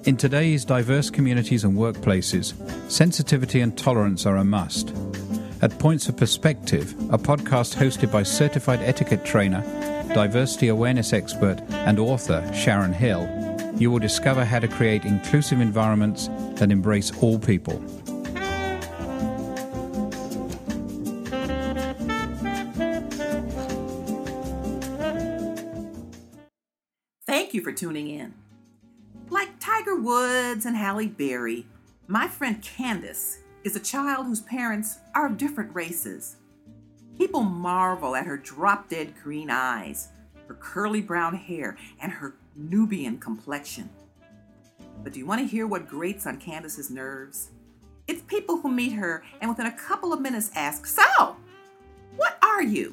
In today's diverse communities and workplaces, sensitivity and tolerance are a must. At Points of Perspective, a podcast hosted by certified etiquette trainer, diversity awareness expert, and author Sharon Hill, you will discover how to create inclusive environments that embrace all people. Thank you for tuning in. Like Tiger Woods and Halle Berry, my friend Candace is a child whose parents are of different races. People marvel at her drop-dead green eyes, her curly brown hair, and her Nubian complexion. But do you want to hear what grates on Candace's nerves? It's people who meet her and within a couple of minutes ask, "So, what are you?"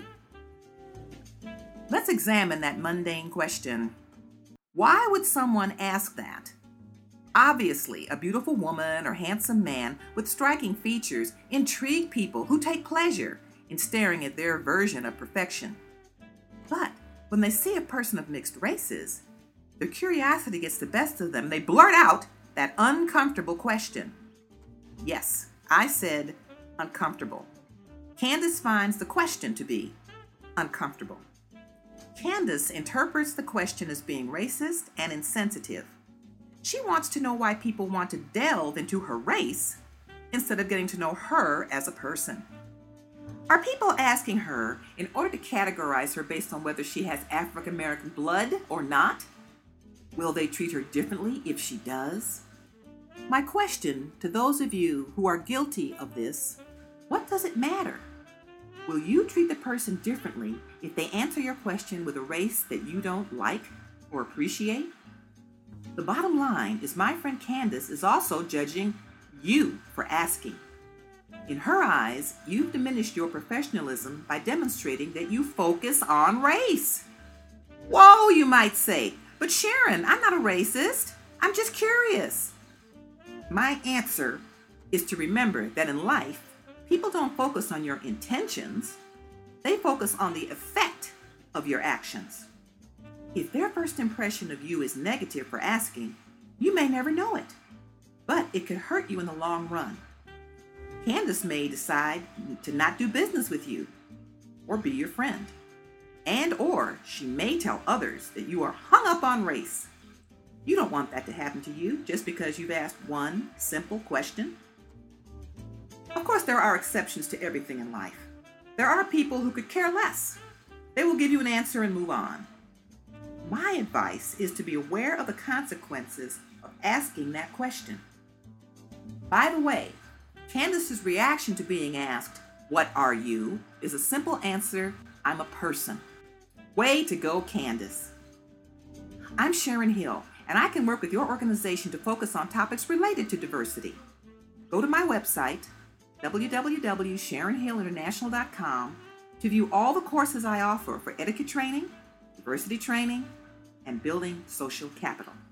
Let's examine that mundane question. Why would someone ask that? Obviously, a beautiful woman or handsome man with striking features intrigue people who take pleasure in staring at their version of perfection. But when they see a person of mixed races, their curiosity gets the best of them. They blurt out that uncomfortable question. Yes, I said uncomfortable. Candace finds the question to be uncomfortable. Candace interprets the question as being racist and insensitive. She wants to know why people want to delve into her race instead of getting to know her as a person. Are people asking her in order to categorize her based on whether she has African American blood or not? Will they treat her differently if she does? My question to those of you who are guilty of this, what does it matter? Will you treat the person differently if they answer your question with a race that you don't like or appreciate? The bottom line is my friend Candace is also judging you for asking. In her eyes, you've diminished your professionalism by demonstrating that you focus on race. Whoa, you might say, but Sharon, I'm not a racist. I'm just curious. My answer is to remember that in life, people don't focus on your intentions. They focus on the effect of your actions. If their first impression of you is negative for asking, you may never know it, but it could hurt you in the long run. Candace may decide to not do business with you or be your friend, or she may tell others that you are hung up on race. You don't want that to happen to you just because you've asked one simple question. Of course, there are exceptions to everything in life. There are people who could care less. They will give you an answer and move on. My advice is to be aware of the consequences of asking that question. By the way, Candace's reaction to being asked, "What are you?" is a simple answer, "I'm a person." Way to go, Candace. I'm Sharon Hill, and I can work with your organization to focus on topics related to diversity. Go to my website, www.sharonhillinternational.com, to view all the courses I offer for etiquette training, diversity training, and building social capital.